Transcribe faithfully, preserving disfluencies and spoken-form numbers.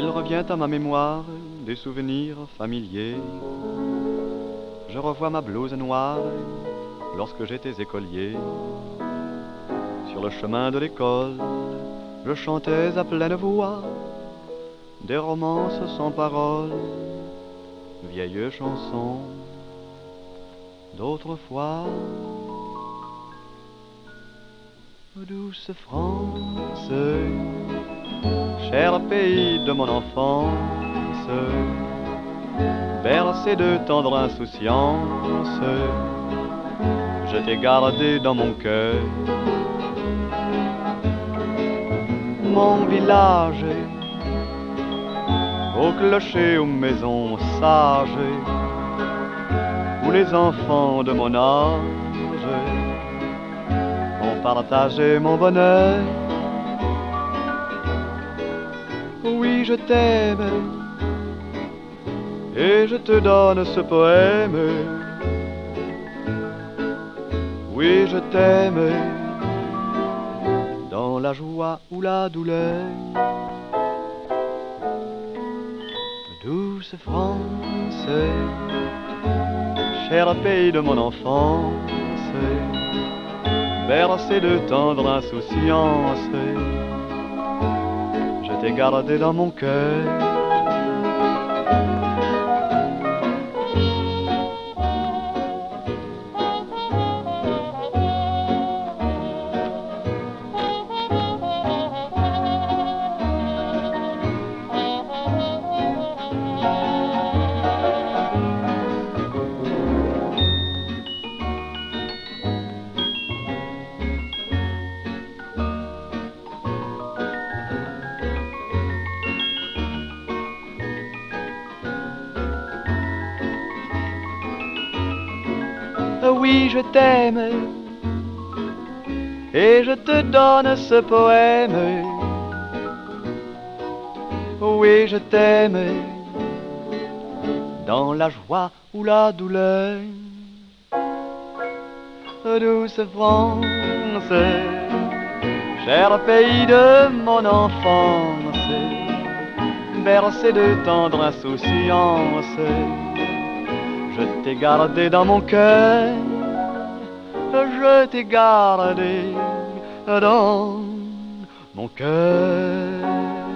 revient à ma mémoire des souvenirs familiers. Je revois ma blouse noire lorsque j'étais écolier. Sur le chemin de l'école, je chantais à pleine voix des romances sans paroles, vieilles chansons d'autrefois. Douce France, cher pays de mon enfance, bercé de tendre insouciance, je t'ai gardé dans mon cœur. Mon village, au clocher, aux maisons sages, où les enfants de mon âge ont partagé mon bonheur. Oui, je t'aime, et je te donne ce poème. Oui, je t'aime, dans la joie ou la douleur. Douce France, cher pays de mon enfance, bercé de tendre insouciance, je t'ai gardé dans mon cœur. Oui, je t'aime, et je te donne ce poème. Oui, je t'aime, dans la joie ou la douleur. Douce France, cher pays de mon enfance, bercé de tendre insouciance, je t'ai gardé dans mon cœur. Je t'ai gardé dans mon cœur.